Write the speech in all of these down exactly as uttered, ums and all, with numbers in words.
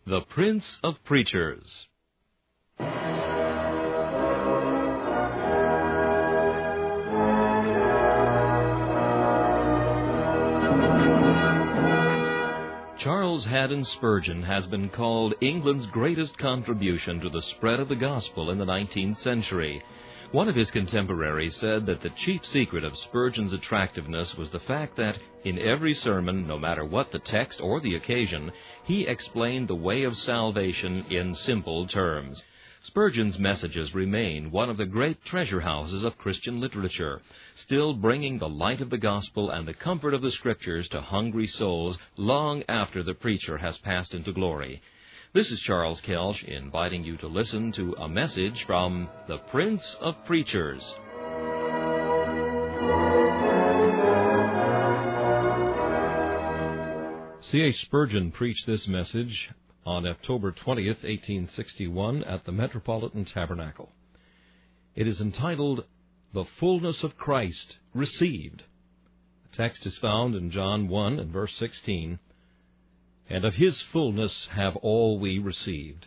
The Prince of Preachers. Charles Haddon Spurgeon has been called England's greatest contribution to the spread of the gospel in the nineteenth century. One of his contemporaries said that the chief secret of Spurgeon's attractiveness was the fact that, in every sermon, no matter what the text or the occasion, he explained the way of salvation in simple terms. Spurgeon's messages remain one of the great treasure houses of Christian literature, still bringing the light of the gospel and the comfort of the Scriptures to hungry souls long after the preacher has passed into glory. This is Charles Kelsch inviting you to listen to a message from the Prince of Preachers. C H Spurgeon preached this message on October twentieth, eighteen sixty-one, at the Metropolitan Tabernacle. It is entitled, The Fullness of Christ Received. The text is found in John one and verse sixteen. And of his fullness have all we received.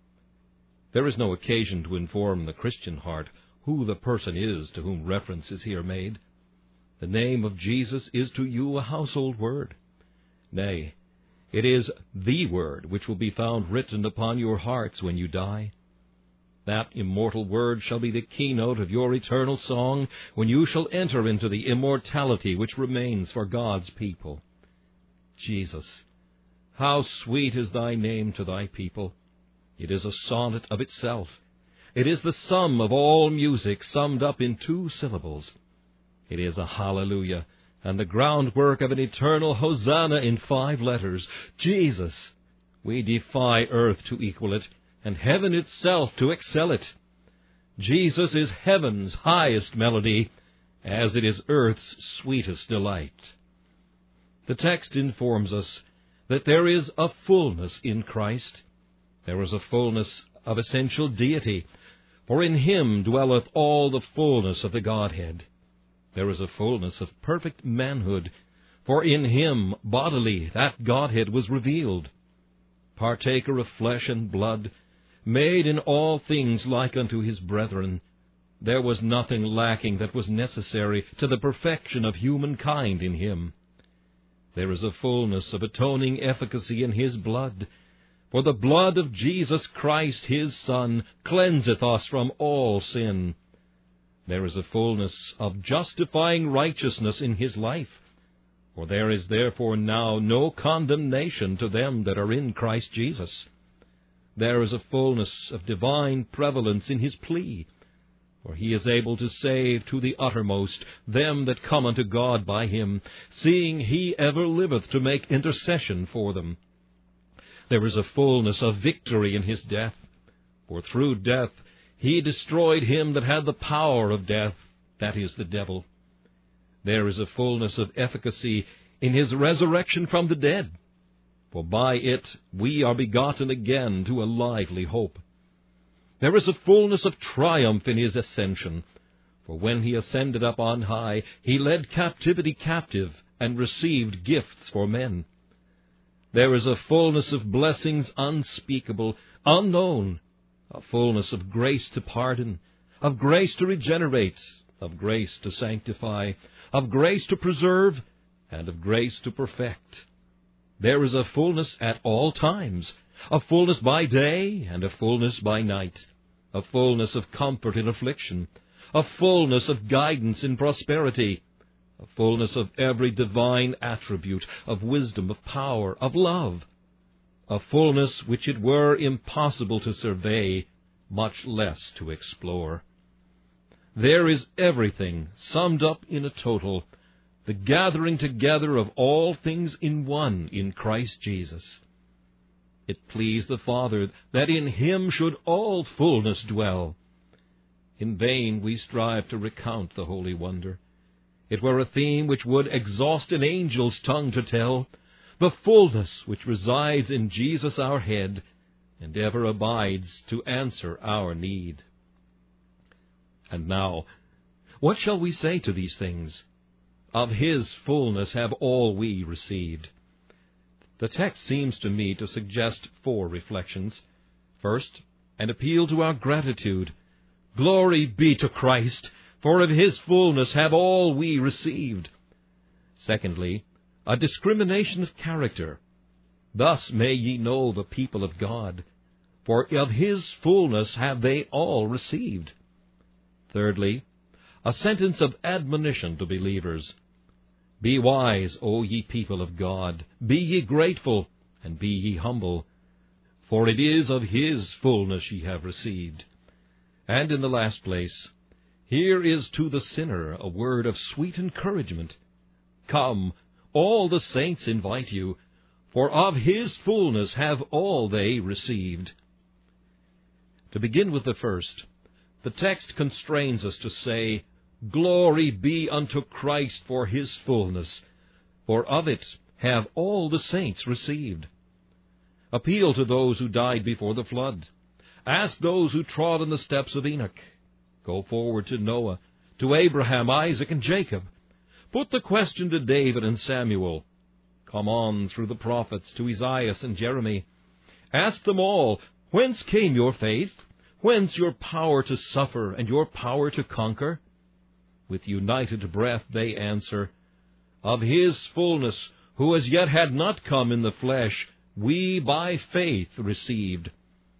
There is no occasion to inform the Christian heart who the person is to whom reference is here made. The name of Jesus is to you a household word. Nay, it is the word which will be found written upon your hearts when you die. That immortal word shall be the keynote of your eternal song when you shall enter into the immortality which remains for God's people. Jesus, how sweet is thy name to thy people! It is a sonnet of itself. It is the sum of all music summed up in two syllables. It is a hallelujah, and the groundwork of an eternal hosanna in five letters. Jesus, we defy earth to equal it, and heaven itself to excel it. Jesus is heaven's highest melody, as it is earth's sweetest delight. The text informs us that there is a fullness in Christ. There is a fullness of essential deity, for in him dwelleth all the fullness of the Godhead. There is a fullness of perfect manhood, for in him bodily that Godhead was revealed. Partaker of flesh and blood, made in all things like unto his brethren, there was nothing lacking that was necessary to the perfection of humankind in him. There is a fullness of atoning efficacy in his blood, for the blood of Jesus Christ, his Son, cleanseth us from all sin. There is a fullness of justifying righteousness in his life, for there is therefore now no condemnation to them that are in Christ Jesus. There is a fullness of divine prevalence in his plea, for he is able to save to the uttermost them that come unto God by him, seeing he ever liveth to make intercession for them. There is a fullness of victory in his death, for through death he destroyed him that had the power of death, that is, the devil. There is a fullness of efficacy in his resurrection from the dead, for by it we are begotten again to a lively hope. There is a fullness of triumph in his ascension, for when he ascended up on high, he led captivity captive and received gifts for men. There is a fullness of blessings unspeakable, unknown, a fullness of grace to pardon, of grace to regenerate, of grace to sanctify, of grace to preserve, and of grace to perfect. There is a fullness at all times, a fullness by day and a fullness by night, a fullness of comfort in affliction, a fullness of guidance in prosperity, a fullness of every divine attribute, of wisdom, of power, of love, a fullness which it were impossible to survey, much less to explore. There is everything summed up in a total, the gathering together of all things in one in Christ Jesus. It pleased the Father that in him should all fullness dwell. In vain we strive to recount the holy wonder. It were a theme which would exhaust an angel's tongue to tell, the fullness which resides in Jesus our head, and ever abides to answer our need. And now, what shall we say to these things? Of his fullness have all we received. The text seems to me to suggest four reflections. First, an appeal to our gratitude. Glory be to Christ, for of his fullness have all we received. Secondly, a discrimination of character. Thus may ye know the people of God, for of his fullness have they all received. Thirdly, a sentence of admonition to believers. Be wise, O ye people of God, be ye grateful, and be ye humble, for it is of his fullness ye have received. And in the last place, here is to the sinner a word of sweet encouragement. Come, all the saints invite you, for of his fullness have all they received. To begin with the first, the text constrains us to say, Glory be unto Christ for his fullness, for of it have all the saints received. Appeal to those who died before the flood. Ask those who trod in the steps of Enoch. Go forward to Noah, to Abraham, Isaac, and Jacob. Put the question to David and Samuel. Come on through the prophets to Isaiah and Jeremy. Ask them all, whence came your faith? Whence your power to suffer and your power to conquer? With united breath they answer, Of his fullness, who as yet had not come in the flesh, we by faith received.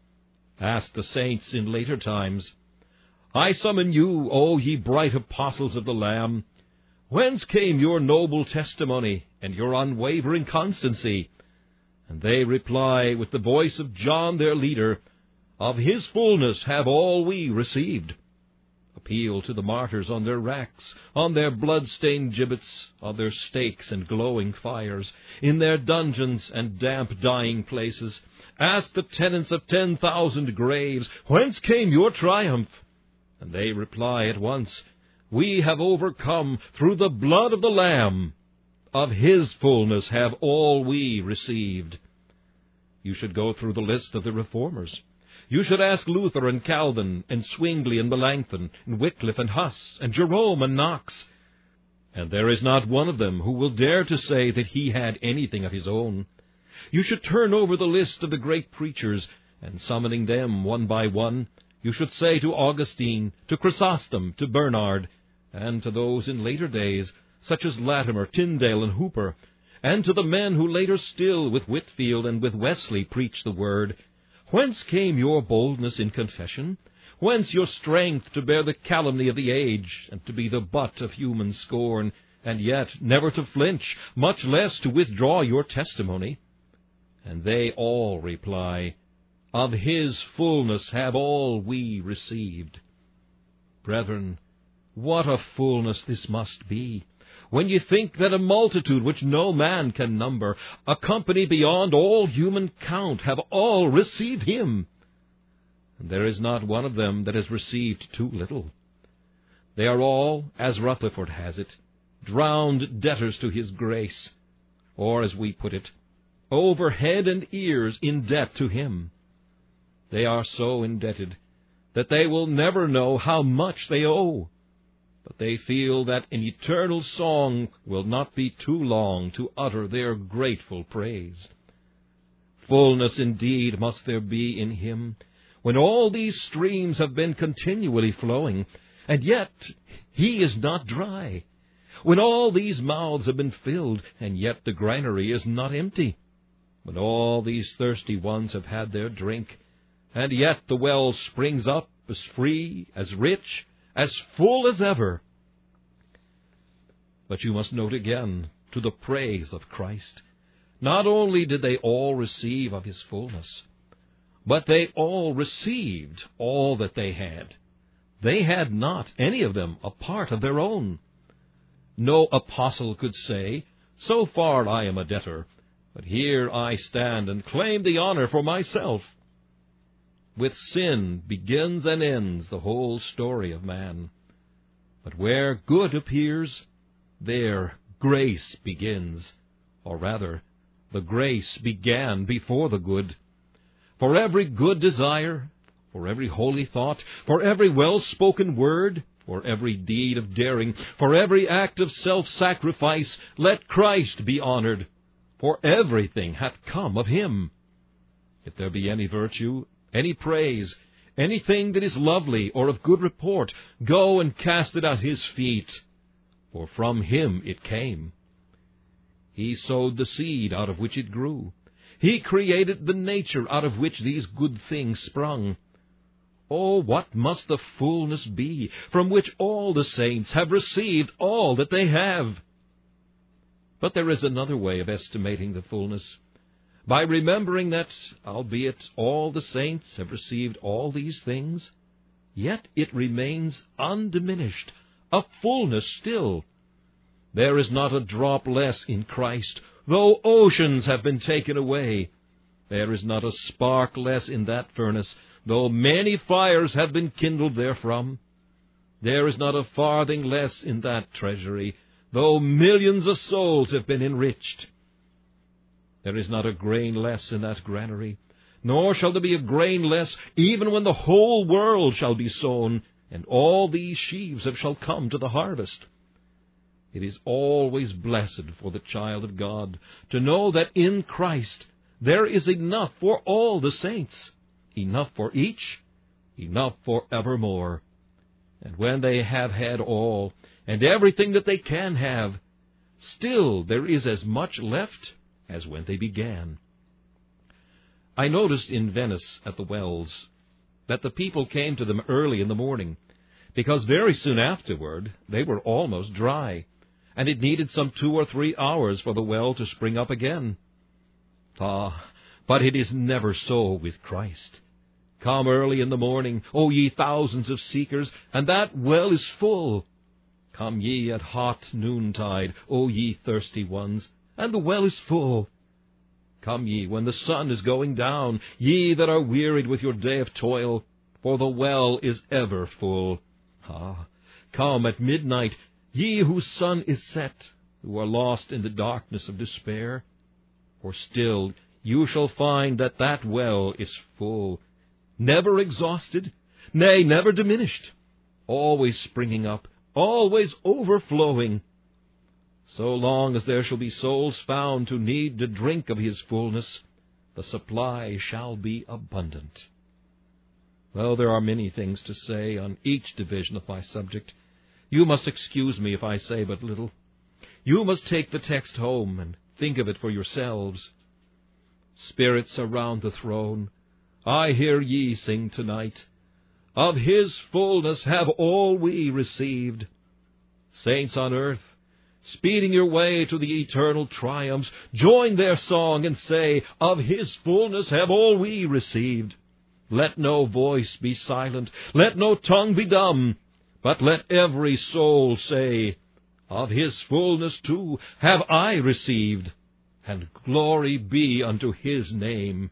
Ask the saints in later times, I summon you, O ye bright apostles of the Lamb. Whence came your noble testimony and your unwavering constancy? And they reply with the voice of John their leader, Of his fullness have all we received. Appeal to the martyrs on their racks, on their blood-stained gibbets, on their stakes and glowing fires, in their dungeons and damp dying places. Ask the tenants of ten thousand graves, whence came your triumph? And they reply at once, We have overcome through the blood of the Lamb. Of his fullness have all we received. You should go through the list of the Reformers. You should ask Luther and Calvin and Zwingli and Melanchthon and Wycliffe and Huss and Jerome and Knox. And there is not one of them who will dare to say that he had anything of his own. You should turn over the list of the great preachers, and summoning them one by one, you should say to Augustine, to Chrysostom, to Bernard, and to those in later days, such as Latimer, Tyndale, and Hooper, and to the men who later still with Whitfield and with Wesley preached the word, Whence came your boldness in confession? Whence your strength to bear the calumny of the age, and to be the butt of human scorn, and yet never to flinch, much less to withdraw your testimony? And they all reply, Of his fullness have all we received. Brethren, what a fullness this must be, when you think that a multitude which no man can number, a company beyond all human count, have all received him. And there is not one of them that has received too little. They are all, as Rutherford has it, drowned debtors to his grace, or, as we put it, over head and ears in debt to him. They are so indebted that they will never know how much they owe, but they feel that an eternal song will not be too long to utter their grateful praise. Fullness indeed must there be in him, when all these streams have been continually flowing, and yet he is not dry, when all these mouths have been filled, and yet the granary is not empty, when all these thirsty ones have had their drink, and yet the well springs up as free, as rich, as full as ever. But you must note again, to the praise of Christ, not only did they all receive of his fullness, but they all received all that they had. They had not, any of them, a part of their own. No apostle could say, So far I am a debtor, but here I stand and claim the honor for myself. With sin begins and ends the whole story of man. But where good appears, there grace begins, or rather, the grace began before the good. For every good desire, for every holy thought, for every well-spoken word, for every deed of daring, for every act of self-sacrifice, let Christ be honored. for everything hath come of him. If there be any virtue, any praise, anything that is lovely or of good report, go and cast it at his feet, for from him it came. He sowed the seed out of which it grew. He created the nature out of which these good things sprung. Oh, what must the fullness be from which all the saints have received all that they have! But there is another way of estimating the fullness, by remembering that, albeit all the saints have received all these things, yet it remains undiminished, a fullness still. There is not a drop less in Christ, though oceans have been taken away. There is not a spark less in that furnace, though many fires have been kindled therefrom. There is not a farthing less in that treasury, though millions of souls have been enriched. There is not a grain less in that granary, nor shall there be a grain less, even when the whole world shall be sown, and all these sheaves have shall come to the harvest. It is always blessed for the child of God to know that in Christ there is enough for all the saints, enough for each, enough for evermore. And when they have had all, and everything that they can have, still there is as much left as when they began. I noticed in Venice at the wells that the people came to them early in the morning, because very soon afterward they were almost dry, and it needed some two or three hours for the well to spring up again. Ah, but it is never so with Christ. Come early in the morning, O ye thousands of seekers, and that well is full. Come ye at hot noontide, O ye thirsty ones, and the well is full. Come ye when the sun is going down, ye that are wearied with your day of toil, for the well is ever full. Ah, come at midnight, ye whose sun is set, who are lost in the darkness of despair, for still you shall find that that well is full, never exhausted, nay, never diminished, always springing up, always overflowing. So long as there shall be souls found to need to drink of his fullness, the supply shall be abundant. Though there are many things to say on each division of my subject, you must excuse me if I say but little. You must take the text home and think of it for yourselves. Spirits around the throne, I hear ye sing tonight, of his fullness have all we received. Saints on earth, speeding your way to the eternal triumphs, join their song and say, of his fullness have all we received. Let no voice be silent, let no tongue be dumb, but let every soul say, of his fullness too have I received, and glory be unto his name.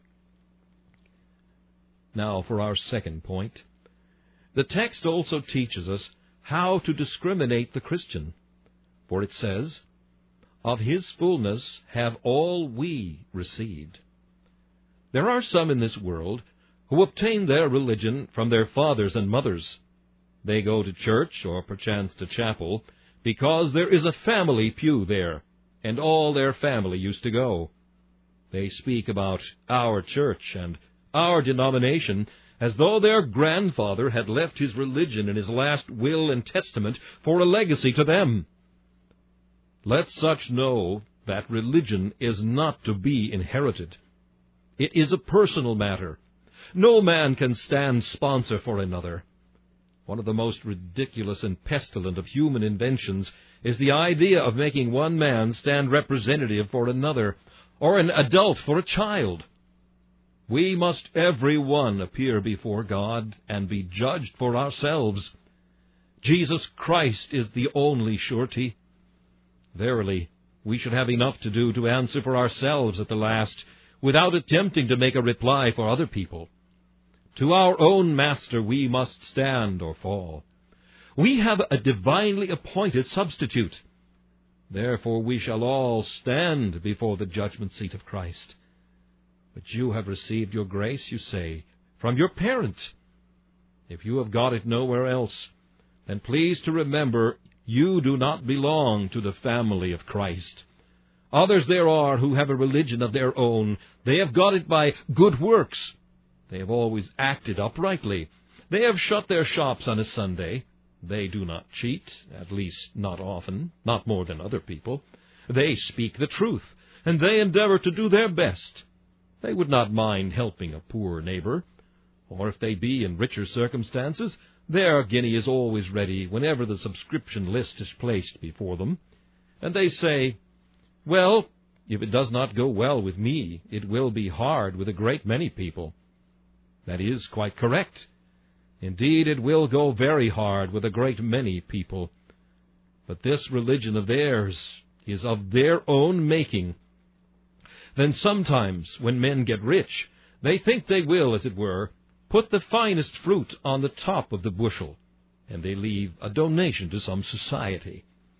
Now for our second point. The text also teaches us how to discriminate the Christian. For it says, of his fullness have all we received. There are some in this world who obtain their religion from their fathers and mothers. They go to church, or perchance to chapel, because there is a family pew there, and all their family used to go. They speak about our church and our denomination as though their grandfather had left his religion in his last will and testament for a legacy to them. Let such know that religion is not to be inherited. It is a personal matter. No man can stand sponsor for another. One of the most ridiculous and pestilent of human inventions is the idea of making one man stand representative for another, or an adult for a child. We must every one appear before God and be judged for ourselves. Jesus Christ is the only surety. Verily, we should have enough to do to answer for ourselves at the last, without attempting to make a reply for other people. To our own Master we must stand or fall. We have a divinely appointed substitute. Therefore we shall all stand before the judgment seat of Christ. But you have received your grace, you say, from your parent. If you have got it nowhere else, then please to remember you do not belong to the family of Christ. Others there are who have a religion of their own. They have got it by good works. They have always acted uprightly. They have shut their shops on a Sunday. They do not cheat, at least not often, not more than other people. They speak the truth, and they endeavor to do their best. They would not mind helping a poor neighbor, or if they be in richer circumstances, their guinea is always ready whenever the subscription list is placed before them. And they say, well, if it does not go well with me, it will be hard with a great many people. That is quite correct. Indeed, it will go very hard with a great many people. But this religion of theirs is of their own making. Then sometimes, when men get rich, they think they will, as it were, put the finest fruit on the top of the bushel, and they leave a donation to some society.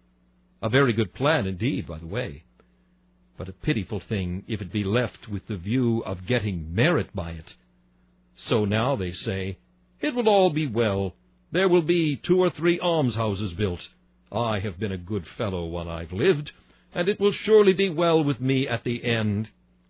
A very good plan indeed, by the way, but a pitiful thing if it be left with the view of getting merit by it. So now, they say, it will all be well. There will be two or three almshouses built. I have been a good fellow while I've lived, and it will surely be well with me at the end.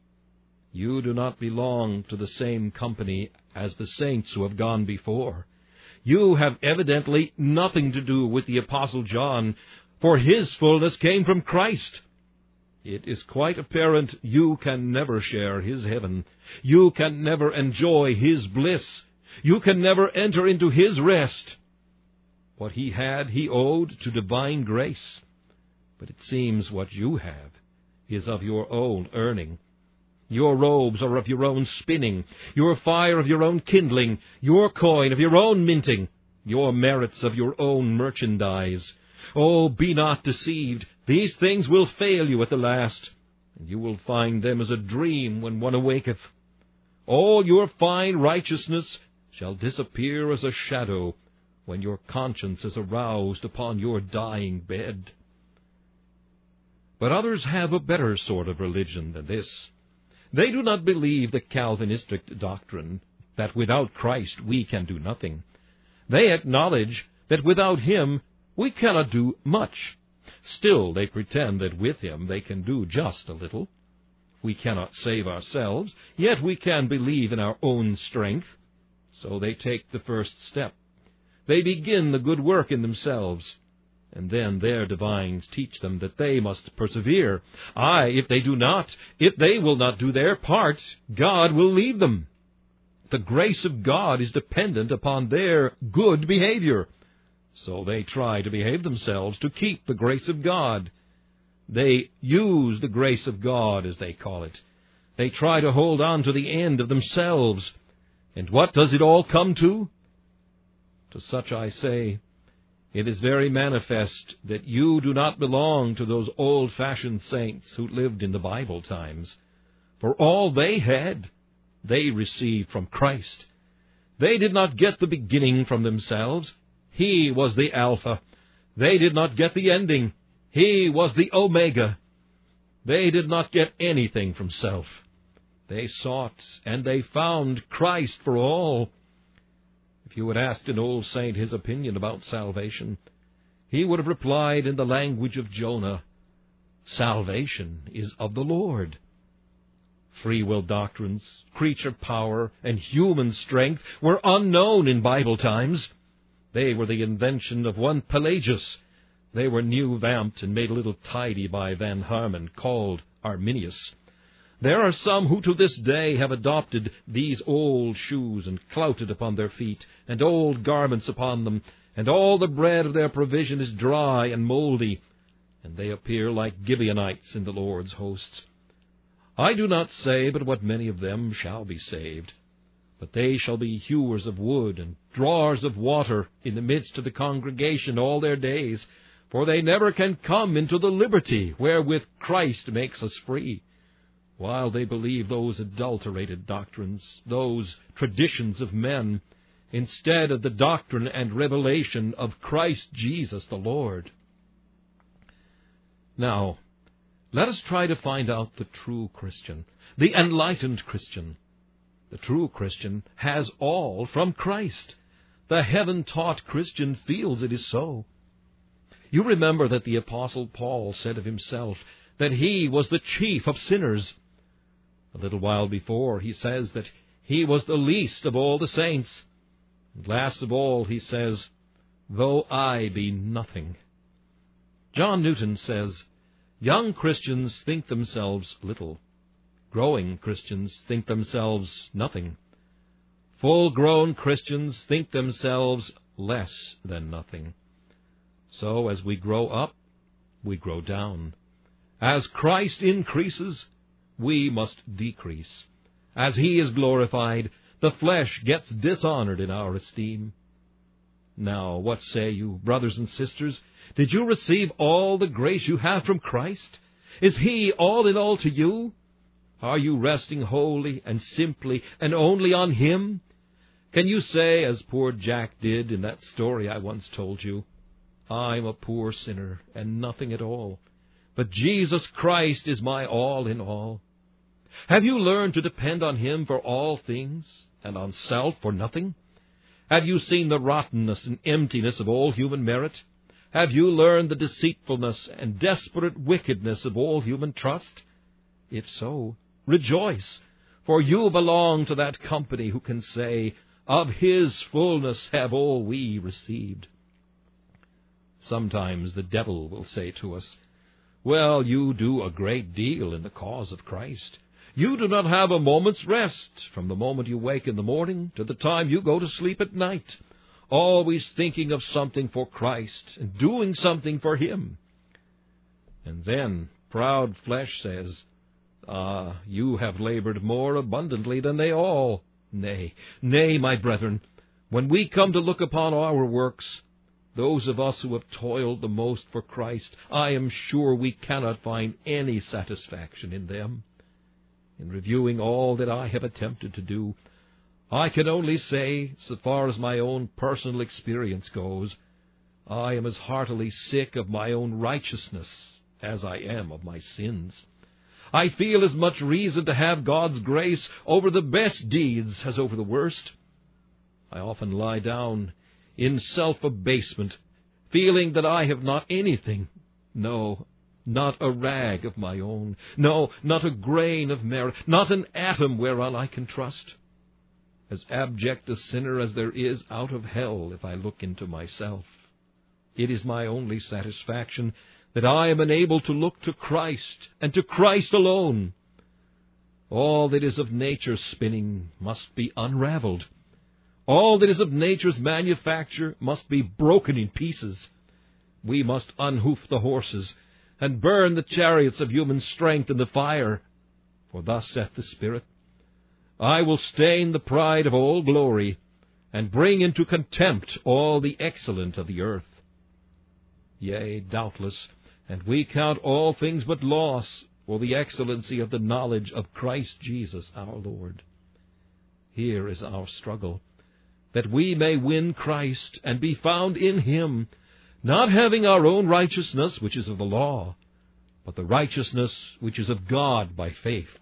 You do not belong to the same company as the saints who have gone before. You have evidently nothing to do with the Apostle John, for his fullness came from Christ. It is quite apparent you can never share his heaven. You can never enjoy his bliss. You can never enter into his rest. What he had, he owed to divine grace. But it seems what you have is of your own earning. Your robes are of your own spinning, your fire of your own kindling, your coin of your own minting, your merits of your own merchandise. Oh, be not deceived. These things will fail you at the last, and you will find them as a dream when one awaketh. All your fine righteousness shall disappear as a shadow when your conscience is aroused upon your dying bed. But others have a better sort of religion than this. They do not believe the Calvinistic doctrine that without Christ we can do nothing. They acknowledge that without him we cannot do much. Still, they pretend that with him they can do just a little. We cannot save ourselves, yet we can believe in our own strength. So they take the first step. They begin the good work in themselves, and then their divines teach them that they must persevere. Aye, if they do not, if they will not do their part, God will leave them. The grace of God is dependent upon their good behavior. So they try to behave themselves to keep the grace of God. They use the grace of God, as they call it. They try to hold on to the end of themselves. And what does it all come to? To such I say, it is very manifest that you do not belong to those old-fashioned saints who lived in the Bible times. For all they had, they received from Christ. They did not get the beginning from themselves. He was the Alpha. They did not get the ending. He was the Omega. They did not get anything from self. They sought and they found Christ for all. If you had asked an old saint his opinion about salvation, he would have replied in the language of Jonah, "Salvation is of the Lord." Free will doctrines, creature power, and human strength were unknown in Bible times. They were the invention of one Pelagius. They were new vamped and made a little tidy by Van Harmon, called Arminius. There are some who to this day have adopted these old shoes and clouted upon their feet, and old garments upon them, and all the bread of their provision is dry and mouldy, and they appear like Gibeonites in the Lord's hosts. I do not say but what many of them shall be saved, but they shall be hewers of wood and drawers of water in the midst of the congregation all their days, for they never can come into the liberty wherewith Christ makes us free, while they believe those adulterated doctrines, those traditions of men, instead of the doctrine and revelation of Christ Jesus the Lord. Now, let us try to find out the true Christian, the enlightened Christian. The true Christian has all from Christ. The heaven-taught Christian feels it is so. You remember that the Apostle Paul said of himself that he was the chief of sinners. A little while before, he says that he was the least of all the saints. And last of all, he says, though I be nothing. John Newton says, young Christians think themselves little. Growing Christians think themselves nothing. Full-grown Christians think themselves less than nothing. So as we grow up, we grow down. As Christ increases, we must decrease. As he is glorified, the flesh gets dishonored in our esteem. Now, what say you, brothers and sisters? Did you receive all the grace you have from Christ? Is he all in all to you? Are you resting wholly and simply and only on him? Can you say, as poor Jack did in that story I once told you, I'm a poor sinner and nothing at all, but Jesus Christ is my all in all? Have you learned to depend on him for all things and on self for nothing? Have you seen the rottenness and emptiness of all human merit? Have you learned the deceitfulness and desperate wickedness of all human trust? If so, rejoice, for you belong to that company who can say, of his fullness have all we received. Sometimes the devil will say to us, well, you do a great deal in the cause of Christ. You do not have a moment's rest from the moment you wake in the morning to the time you go to sleep at night, always thinking of something for Christ and doing something for him. And then proud flesh says, ah, you have labored more abundantly than they all. Nay, nay, my brethren, when we come to look upon our works, those of us who have toiled the most for Christ, I am sure we cannot find any satisfaction in them. In reviewing all that I have attempted to do, I can only say, so far as my own personal experience goes, I am as heartily sick of my own righteousness as I am of my sins. I feel as much reason to have God's grace over the best deeds as over the worst. I often lie down in self-abasement, feeling that I have not anything, no, not a rag of my own, no, not a grain of merit, not an atom whereon I can trust. As abject a sinner as there is out of hell if I look into myself. It is my only satisfaction that I am enabled to look to Christ, and to Christ alone. All that is of nature's spinning must be unraveled. All that is of nature's manufacture must be broken in pieces. We must unhoof the horses, and burn the chariots of human strength in the fire. For thus saith the Spirit, I will stain the pride of all glory, and bring into contempt all the excellent of the earth. Yea, doubtless, and we count all things but loss for the excellency of the knowledge of Christ Jesus our Lord. Here is our struggle, that we may win Christ and be found in him, not having our own righteousness, which is of the law, but the righteousness which is of God by faith.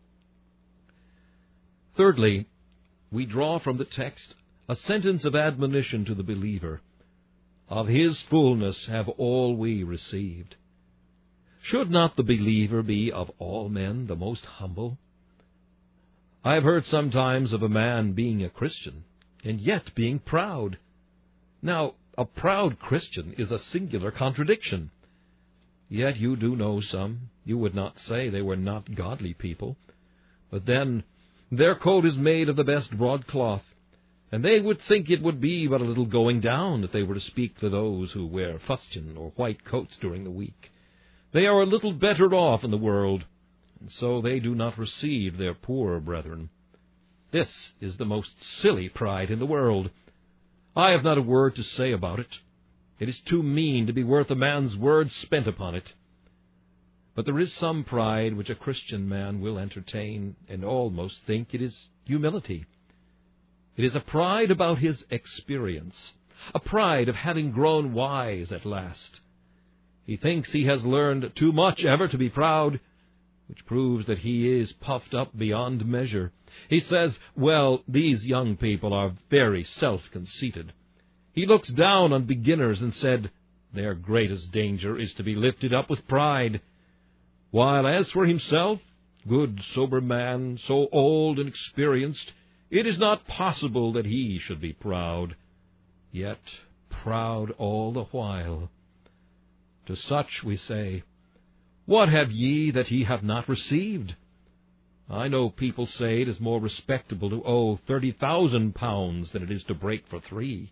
Thirdly, we draw from the text a sentence of admonition to the believer. Of his fullness have all we received. Should not the believer be of all men the most humble? I have heard sometimes of a man being a Christian, and yet being proud. Now, a proud Christian is a singular contradiction. Yet you do know some. You would not say they were not godly people. But then, their coat is made of the best broadcloth, and they would think it would be but a little going down if they were to speak to those who wear fustian or white coats during the week. They are a little better off in the world, and so they do not receive their poorer brethren. This is the most silly pride in the world. I have not a word to say about it. It is too mean to be worth a man's words spent upon it. But there is some pride which a Christian man will entertain, and almost think it is humility. It is a pride about his experience, a pride of having grown wise at last. He thinks he has learned too much ever to be proud, which proves that he is puffed up beyond measure. He says, well, these young people are very self-conceited. He looks down on beginners and said, their greatest danger is to be lifted up with pride. while as for himself, good sober man, so old and experienced, it is not possible that he should be proud, yet proud all the while. To such we say, What have ye that ye have not received? I know people say it is more respectable to owe thirty thousand pounds than it is to break for three.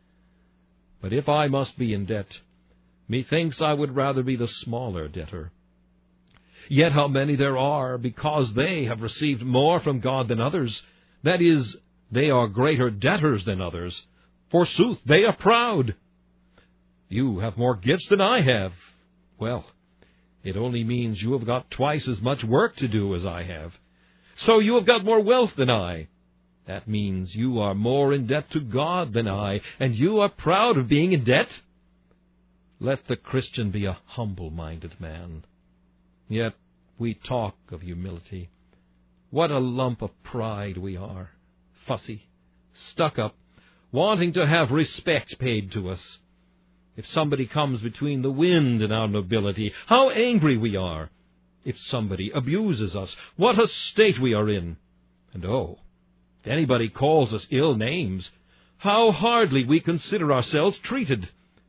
But if I must be in debt, methinks I would rather be the smaller debtor. Yet how many there are, because they have received more from God than others, that is, they are greater debtors than others. Forsooth, they are proud. You have more gifts than I have. Well, it only means you have got twice as much work to do as I have. So you have got more wealth than I. That means you are more in debt to God than I, and you are proud of being in debt? Let the Christian be a humble-minded man. Yet we talk of humility. What a lump of pride we are, fussy, stuck up, wanting to have respect paid to us. If somebody comes between the wind and our nobility, how angry we are. If somebody abuses us, what a state we are in. And oh, if anybody calls us ill names, how hardly we consider ourselves treated.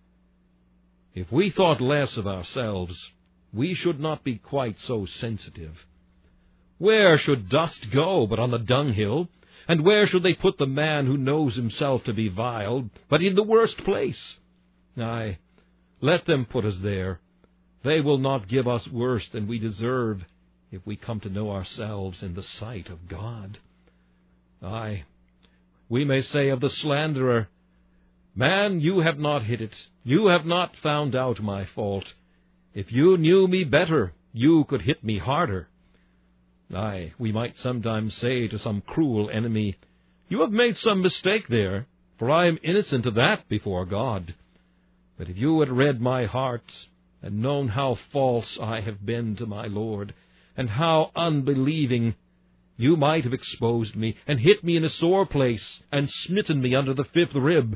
If we thought less of ourselves, we should not be quite so sensitive. Where should dust go but on the dunghill? And where should they put the man who knows himself to be vile, but in the worst place? Aye, let them put us there. They will not give us worse than we deserve if we come to know ourselves in the sight of God. Aye, we may say of the slanderer, Man, you have not hit it. You have not found out my fault. If you knew me better, you could hit me harder. Aye, we might sometimes say to some cruel enemy, You have made some mistake there, for I am innocent of that before God. But if you had read my heart, and known how false I have been to my Lord, and how unbelieving, you might have exposed me, and hit me in a sore place, and smitten me under the fifth rib.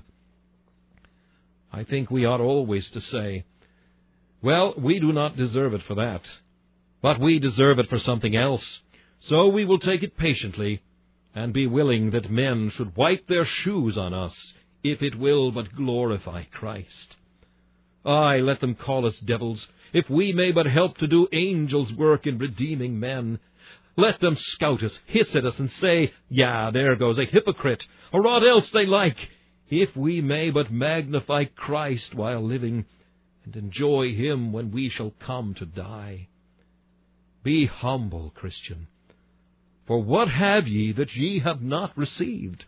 I think we ought always to say, Well, we do not deserve it for that, but we deserve it for something else, so we will take it patiently, and be willing that men should wipe their shoes on us, if it will but glorify Christ. Aye, let them call us devils, if we may but help to do angels' work in redeeming men. Let them scout us, hiss at us, and say, Yeah, there goes a hypocrite, or aught else they like, if we may but magnify Christ while living, and enjoy him when we shall come to die. Be humble, Christian, for what have ye that ye have not received?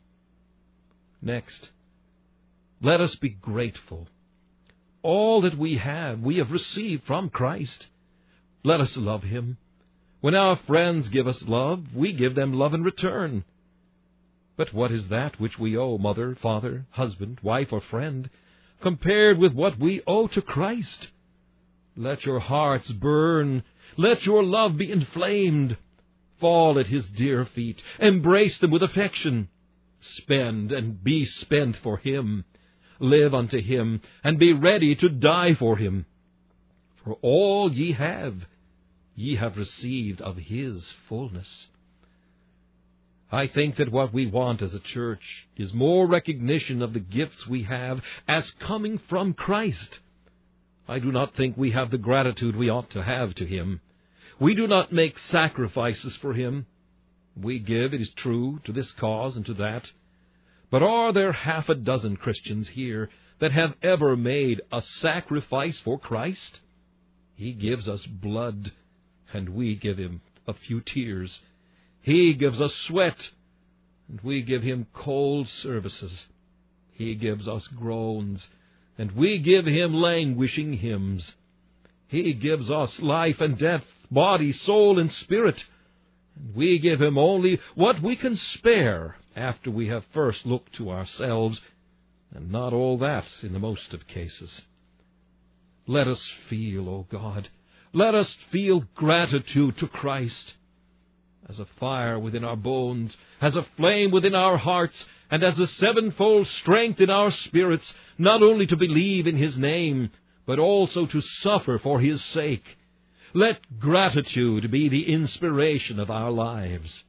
Next, let us be grateful. All that we have, we have received from Christ. Let us love him. When our friends give us love, we give them love in return. But what is that which we owe mother, father, husband, wife, or friend, compared with what we owe to Christ? Let your hearts burn. Let your love be inflamed. Fall at his dear feet. Embrace them with affection. Spend and be spent for him. Live unto him, and be ready to die for him. For all ye have, ye have received of his fullness. I think that what we want as a church is more recognition of the gifts we have as coming from Christ. I do not think we have the gratitude we ought to have to him. We do not make sacrifices for him. We give, it is true, to this cause and to that. But are there half a dozen Christians here that have ever made a sacrifice for Christ? He gives us blood, and we give him a few tears. He gives us sweat, and we give him cold services. He gives us groans, and we give him languishing hymns. He gives us life and death, body, soul, and spirit, and we give him only what we can spare after we have first looked to ourselves, and not all that in the most of cases. Let us feel, O God, let us feel gratitude to Christ, as a fire within our bones, as a flame within our hearts, and as a sevenfold strength in our spirits, not only to believe in his name, but also to suffer for his sake. Let gratitude be the inspiration of our lives.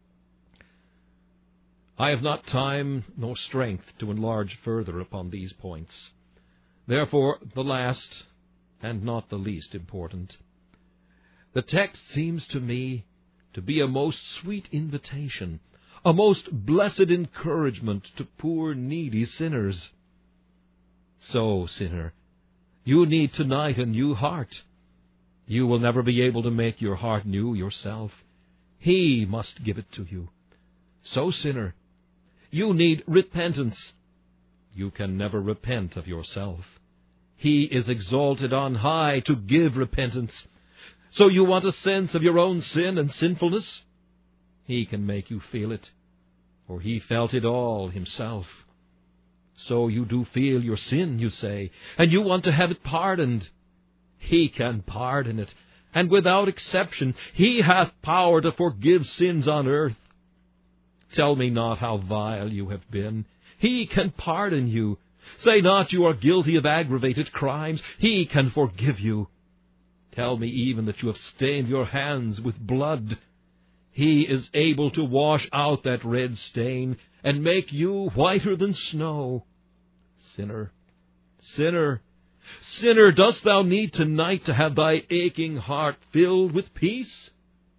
I have not time nor strength to enlarge further upon these points. Therefore, the last, and not the least important. The text seems to me to be a most sweet invitation, a most blessed encouragement to poor needy sinners. So, sinner, you need tonight a new heart. You will never be able to make your heart new yourself. He must give it to you. So, sinner, you need repentance. You can never repent of yourself. He is exalted on high to give repentance. So you want a sense of your own sin and sinfulness? He can make you feel it, for he felt it all himself. So you do feel your sin, you say, and you want to have it pardoned. He can pardon it, and without exception, he hath power to forgive sins on earth. Tell me not how vile you have been. He can pardon you. Say not you are guilty of aggravated crimes. He can forgive you. Tell me even that you have stained your hands with blood. He is able to wash out that red stain and make you whiter than snow. Sinner, sinner, sinner, dost thou need tonight to have thy aching heart filled with peace?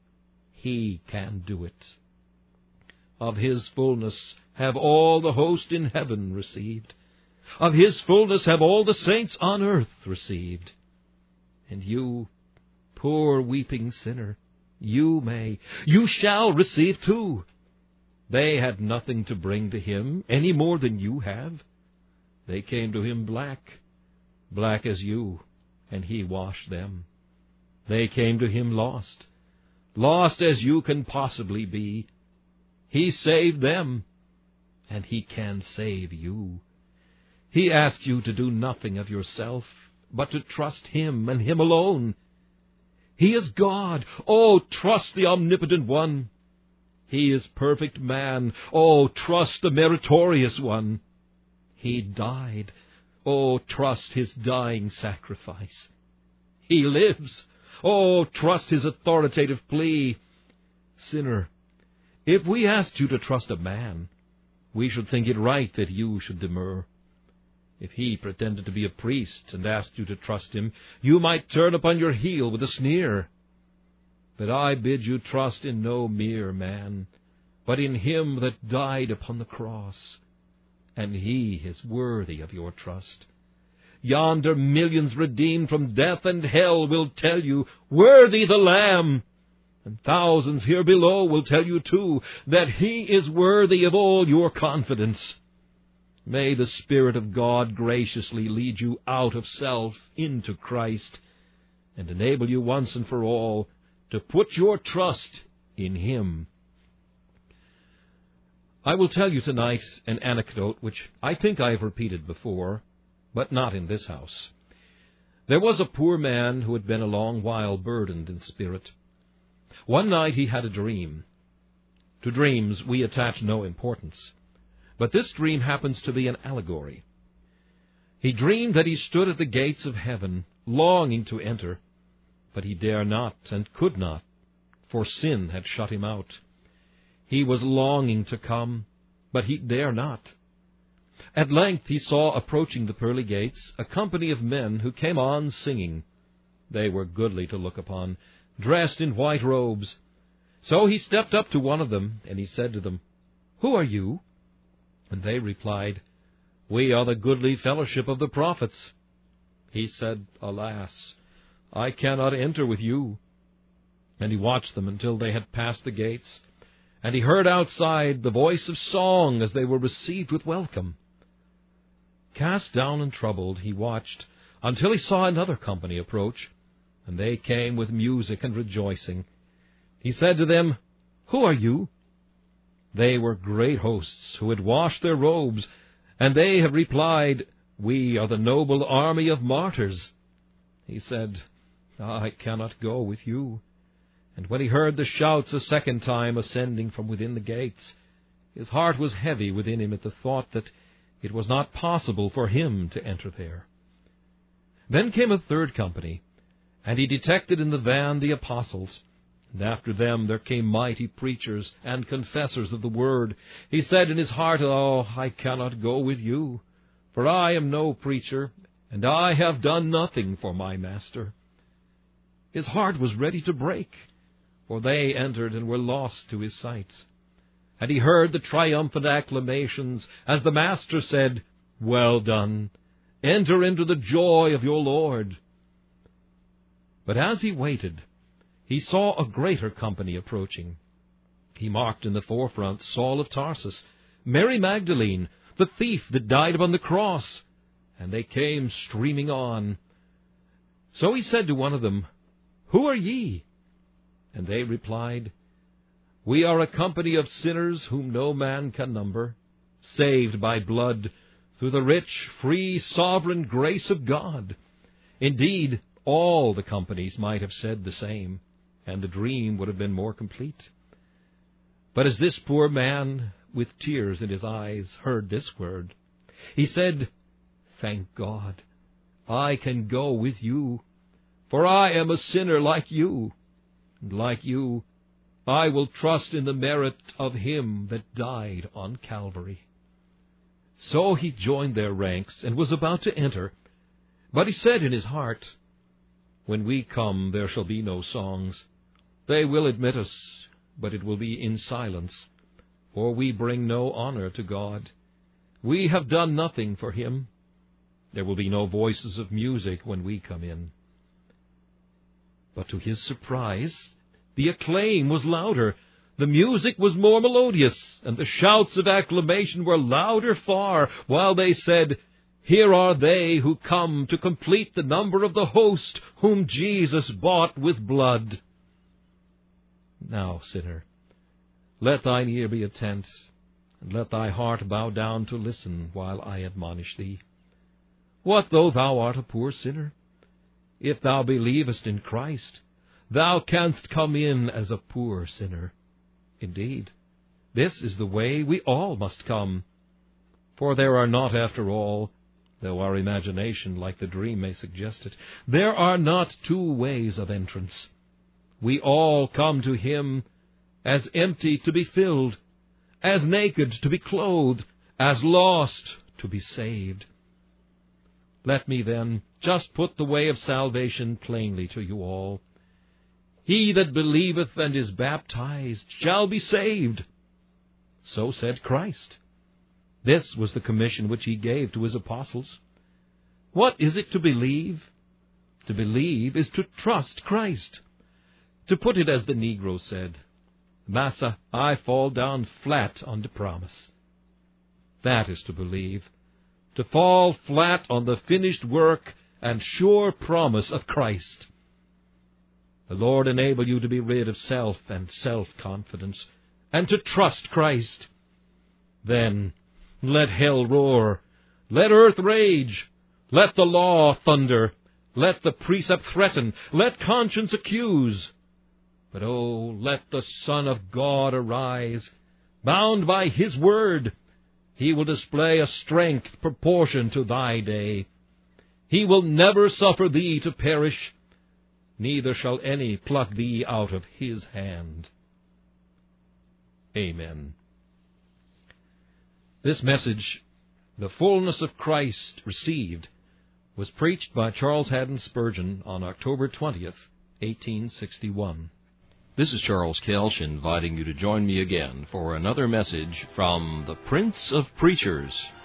He can do it. Of his fullness have all the host in heaven received. Of his fullness have all the saints on earth received. And you, poor weeping sinner, you may, you shall receive too. They had nothing to bring to him any more than you have. They came to him black, black as you, and he washed them. They came to him lost, lost as you can possibly be. He saved them, and he can save you. He asks you to do nothing of yourself, but to trust him and him alone. He is God. Oh, trust the omnipotent one. He is perfect man. Oh, trust the meritorious one. He died. Oh, trust his dying sacrifice. He lives. Oh, trust his authoritative plea. Sinner, if we asked you to trust a man, we should think it right that you should demur. If he pretended to be a priest and asked you to trust him, you might turn upon your heel with a sneer. But I bid you trust in no mere man, but in him that died upon the cross, and he is worthy of your trust. Yonder millions redeemed from death and hell will tell you, worthy the Lamb. And thousands here below will tell you, too, that he is worthy of all your confidence. May the Spirit of God graciously lead you out of self into Christ, and enable you once and for all to put your trust in him. I will tell you tonight an anecdote which I think I have repeated before, but not in this house. There was a poor man who had been a long while burdened in spirit. One night he had a dream. To dreams we attach no importance, but this dream happens to be an allegory. He dreamed that he stood at the gates of heaven, longing to enter, but he dare not and could not, for sin had shut him out. He was longing to come, but he dare not. At length he saw approaching the pearly gates a company of men who came on singing. They were goodly to look upon, dressed in white robes. So he stepped up to one of them, and he said to them, "Who are you?" And they replied, "We are the goodly fellowship of the prophets." He said, "Alas, I cannot enter with you." And he watched them until they had passed the gates, and he heard outside the voice of song as they were received with welcome. Cast down and troubled, he watched until he saw another company approach, and they came with music and rejoicing. He said to them, "Who are you?" They were great hosts who had washed their robes, and they have replied, "We are the noble army of martyrs." He said, "I cannot go with you." And when he heard the shouts a second time ascending from within the gates, his heart was heavy within him at the thought that it was not possible for him to enter there. Then came a third company, And he detected in the van the apostles. And after them there came mighty preachers and confessors of the word. He said in his heart, Oh, I cannot go with you, for I am no preacher, and I have done nothing for my master. His heart was ready to break, for they entered and were lost to his sight. And he heard the triumphant acclamations as the master said, Well done, enter into the joy of your Lord. But as he waited, he saw a greater company approaching. He marked in the forefront Saul of Tarsus, Mary Magdalene, the thief that died upon the cross, and they came streaming on. So he said to one of them, Who are ye? And they replied, We are a company of sinners whom no man can number, saved by blood through the rich, free, sovereign grace of God. Indeed, all the companies might have said the same, and the dream would have been more complete. But as this poor man, with tears in his eyes, heard this word, he said, Thank God, I can go with you, for I am a sinner like you, and like you, I will trust in the merit of him that died on Calvary. So he joined their ranks and was about to enter, but he said in his heart, When we come, there shall be no songs. They will admit us, but it will be in silence, for we bring no honor to God. We have done nothing for him. There will be no voices of music when we come in. But to his surprise, the acclaim was louder, the music was more melodious, and the shouts of acclamation were louder far, while they said, Here are they who come to complete the number of the host, whom Jesus bought with blood. Now, sinner, let thine ear be attent, and let thy heart bow down to listen while I admonish thee. What though thou art a poor sinner? If thou believest in Christ, thou canst come in as a poor sinner. Indeed, this is the way we all must come. For there are not, after all, though our imagination like the dream may suggest it, there are not two ways of entrance. We all come to him as empty to be filled, as naked to be clothed, as lost to be saved. Let me then just put the way of salvation plainly to you all. He that believeth and is baptized shall be saved. So said Christ. This was the commission which he gave to his apostles. What is it to believe? To believe is to trust Christ. To put it as the Negro said, Massa, I fall down flat on the promise. That is to believe. To fall flat on the finished work and sure promise of Christ. The Lord enable you to be rid of self and self-confidence, and to trust Christ. Then let hell roar, let earth rage, let the law thunder, let the precept threaten, let conscience accuse. But oh, let the Son of God arise, bound by his word. He will display a strength proportioned to thy day. He will never suffer thee to perish, neither shall any pluck thee out of his hand. Amen. This message, The Fullness of Christ Received, was preached by Charles Haddon Spurgeon on October twentieth, eighteen sixty-one. This is Charles Kelsch inviting you to join me again for another message from the Prince of Preachers.